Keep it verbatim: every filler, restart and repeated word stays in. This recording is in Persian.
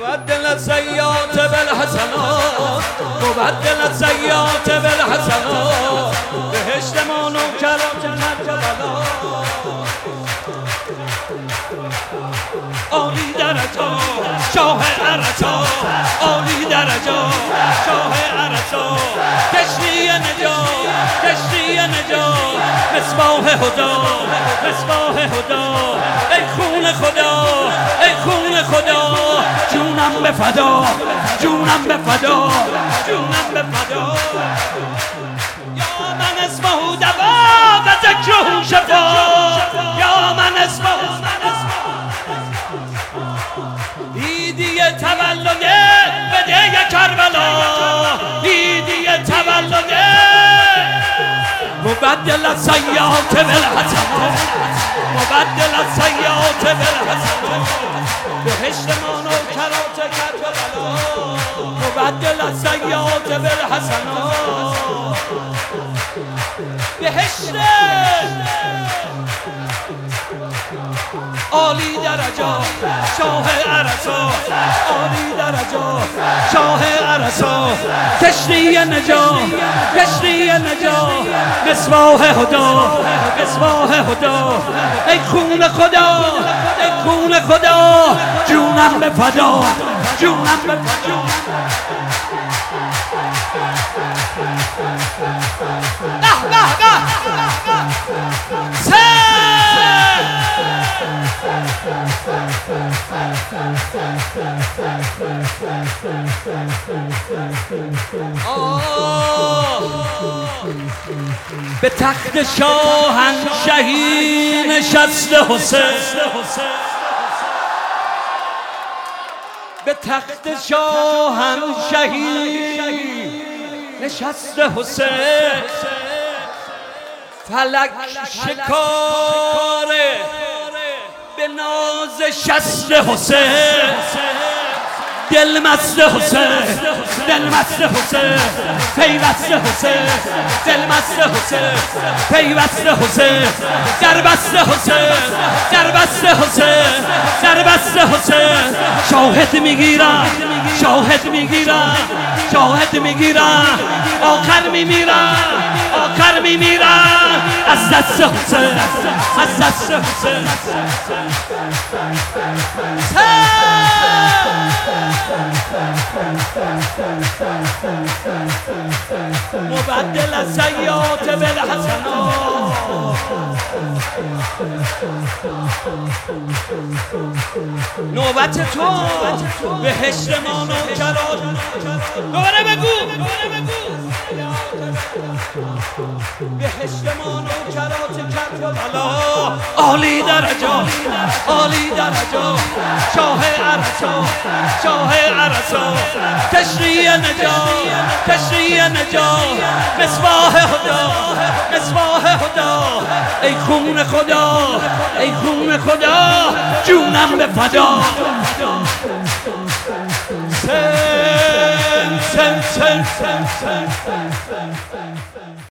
مبدل السيئات بالحسنات مبدل السيئات بالحسنات بهشت ما نوکرات کربلا عالی درجات شاه عرصات عالی درجات شاه عرصات کشتی نجات کشتی نجات مصباح هدا مصباح هدا ای خون خدا ای خون خدا جونم به فدا جونم به فدا جونم به فدا یا من اسمه دوا و ذکره شفا یا من اسمه ایدی تولد بده کربلا ایدی تولد مبدل السیئات بالحسنات مبدل السیئات بالحسنات بهشت ما نوکرات کربلا مبدل السیئات بالحسنات بهشت عالی درجات شاه عرصات عالی درجات شاه عرصات کشتی نجات کشتی نجات مصباح هدا مصباح هدا ای خون خدا ای خون خدا جونم به فدا جونم به فدا به به به به تخت شاهنشهی نشسته حسین به تخت شاهنشهی نشسته حسین فلک شکاره به ناز شست حسین دل مست حسین دل مست حسین پیوست حسین دل مست حسین پیوست حسین در بست حسین در بست حسین در بست حسین شاهد میگیرم شاهد میگیرم شاهد میگیرم آخر میمیرم آخر میمیرم از دست حسین از دست حسین مبدل السیئات بالحسنات نوبت تو بهشت ما نوکرات دوباره بگو بهشت ما نوکرات کربلا عالی درجات عالی درجات شاه عرصات شاه عرصات کشتی نجات کشتی نجات مصباح هدا مصباح هدا ای خون خدا ای خون خدا جونم به فدا سن سن سن سن سن